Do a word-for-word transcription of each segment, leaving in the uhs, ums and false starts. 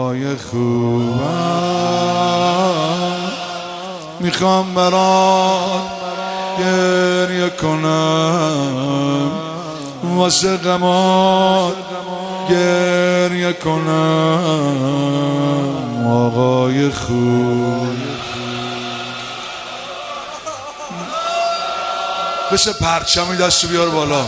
آقای خوبم، میخوام برات گریه کنم، واسه غمات گریه کنم. آقای خوب بشه پرچمی دستو بیار بالا.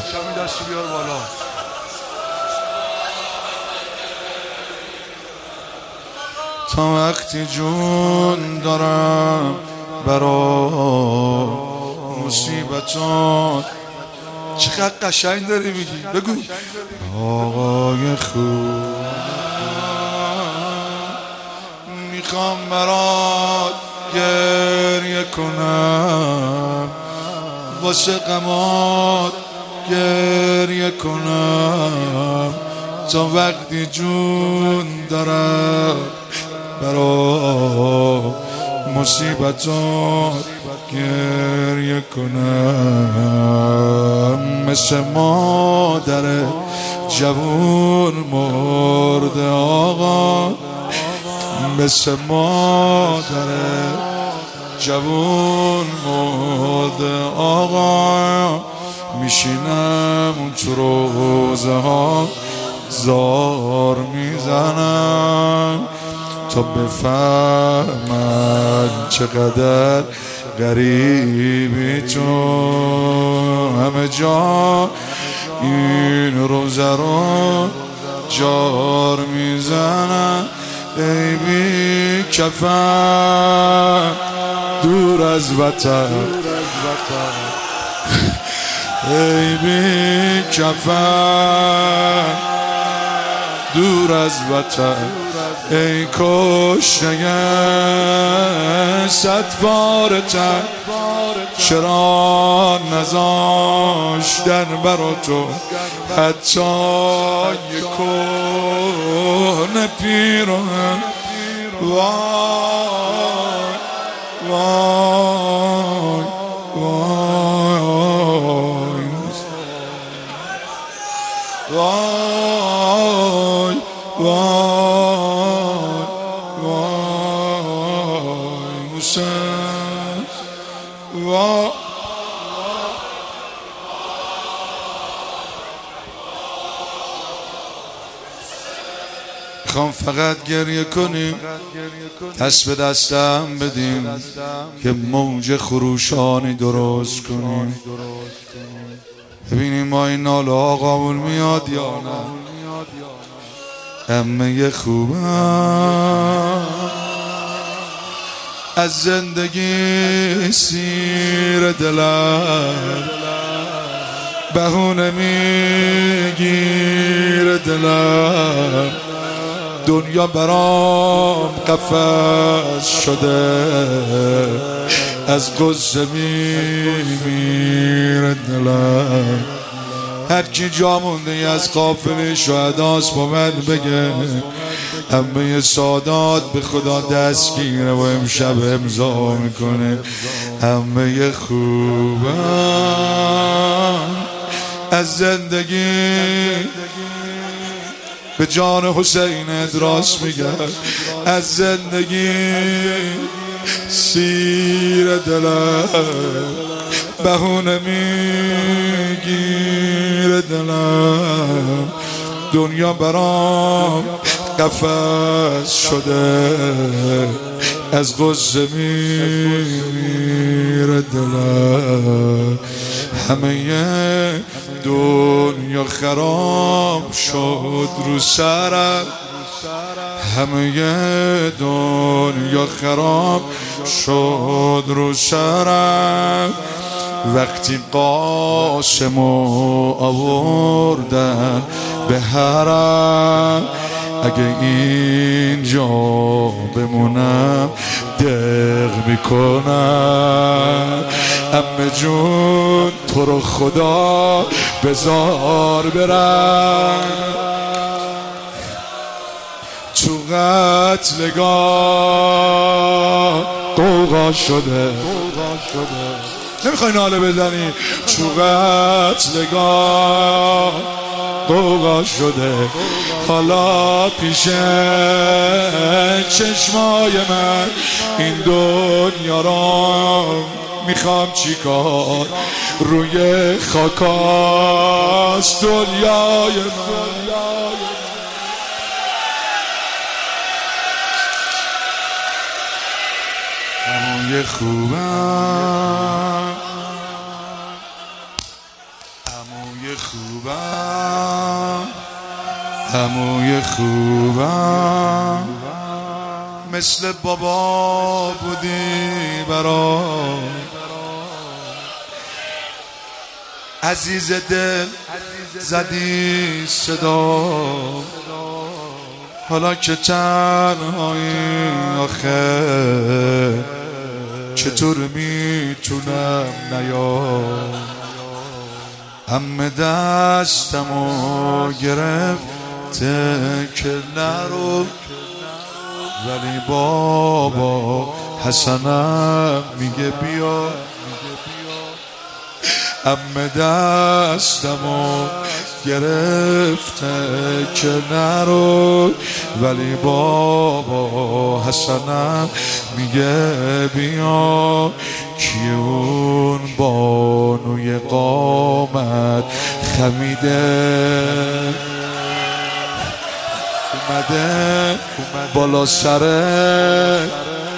تا وقتی جون دارم برا مصیبتات. چقدر قشنگ داری میگی، بگو. آقای خوب میخوام برات گریه کنم، واسه غمات گریه کنم. تا وقتی جون دارم برا مصیبتات گریه کنم. مثل مادر جوون مرده آقا، مثل مادر جوون مرده آقا. میشینم تو روزه ها زار میزنم تا بفهمن چقدر غریبی تو. همه جا این روزه رو جار میزنم. ای بی کفن دور از وطن، ای بی کفن دور از وطن. ای کشته صد پاره تن، چرا نذاشتن برا تو حتی یک کهنه پیراهن. وای وای وای وای وای وای حسین وای. میخوام فقط گریه کنیم، دست به دستم بدیم که موج خروشانی درست کنیم، ببینیم ما این ناله ها قبول میاد یا نه. عمه خوبم از زندگی سیر دلم، بهونه میگیر دلم. دنیا برام قفس شده، از غصه میمیره دلم. هر کی جا مونده از قافله شهداست با من بگه عمه سادات به خدا دستگیره و امشب امضا میکنه. عمه خوبم از زندگی به جان حسین ادراس میگرد، از زندگی سیر دلم، بهونه میگیر دلم. دنیا برام قفس شده، از غصه میمیره دلم. همه دنیا خراب شد رو سرم، همه دنیا خراب شد رو سرم. وقتی قاسمو آوردن به حرم، اگه اینجا بمونم دق میکنم. عمه جون تو رو خدا بذار برم، تو قتلگاه قوقا شده. نمیخوای ناله بزنی؟ تو قتلگاه قوقا شده حالا پیش چشمای من این دنیا را میخوام چیکار روی خاکاست دنیای من عموی خوبم عموی خوبم عموی خوبم مثل بابا بودی برام عزیز دل زدی صدا حالا که تنهایی آخه چطور میتونم نیام همه دستمو گرفته که نرو ولی بابا حسنم میگه بیا همه دستمو گرفته که نرو ولی بابا حسنم میگه بیا کی اون بانوی قامت خمیده اومده بالا سره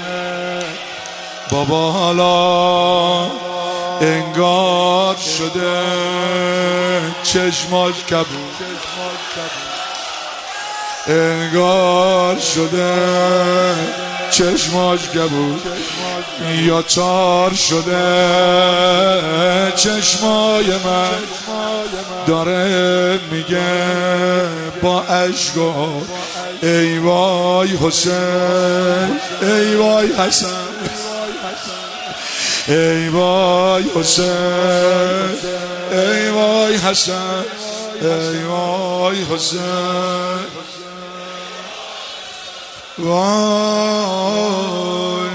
بابا حالا انگار شده چشماش کبود انگار شده چشماش کبود یا تار شده چشمای من داره میگه با اشکا ای وای حسین ای وای حسن ای وای حسین ای وای حسن ای وای حسین وای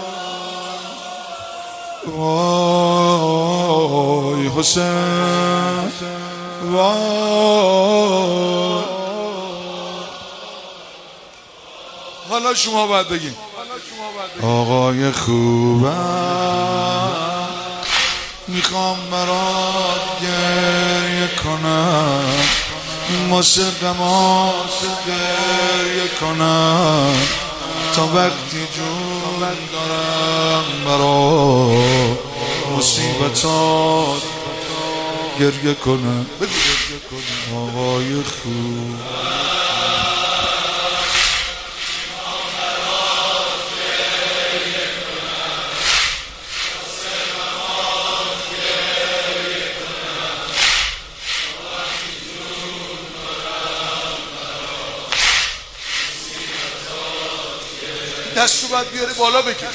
وای حسین وای حالا شما باید بگین آقای خوبم میخوام برات گریه کنم موسیقم گریه کنم تا وقتی جون دارم برا مصیبتات گریه کنم آقای خوب دستو باید بیاری بالا بکن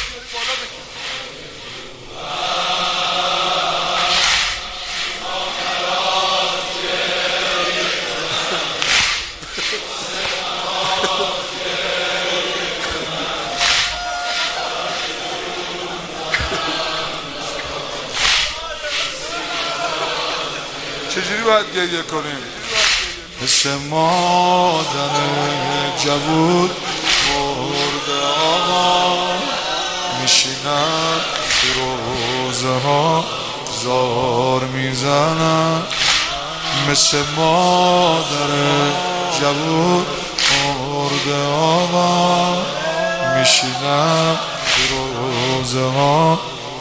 چجوری باید گریه کنیم؟ مثل مادر جوود مرده آقا میشینم تو روزه ها زار میزنم مثل مادر جوود مرده آقا میشینم تو روزه ها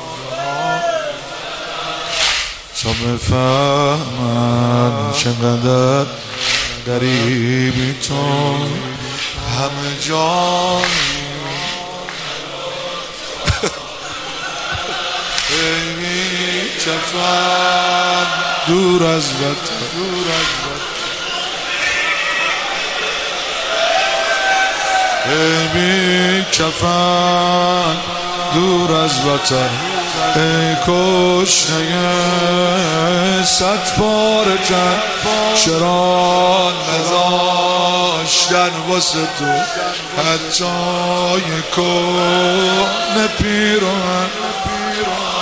تا بفهمن چقدر غریبی تو همه جایی خیلی چفن دور از وطن خیلی چفن دور از وطن ای کشته صد پاره تن چرا نذاشتن واسه تو حتی یک کهنه پیراهن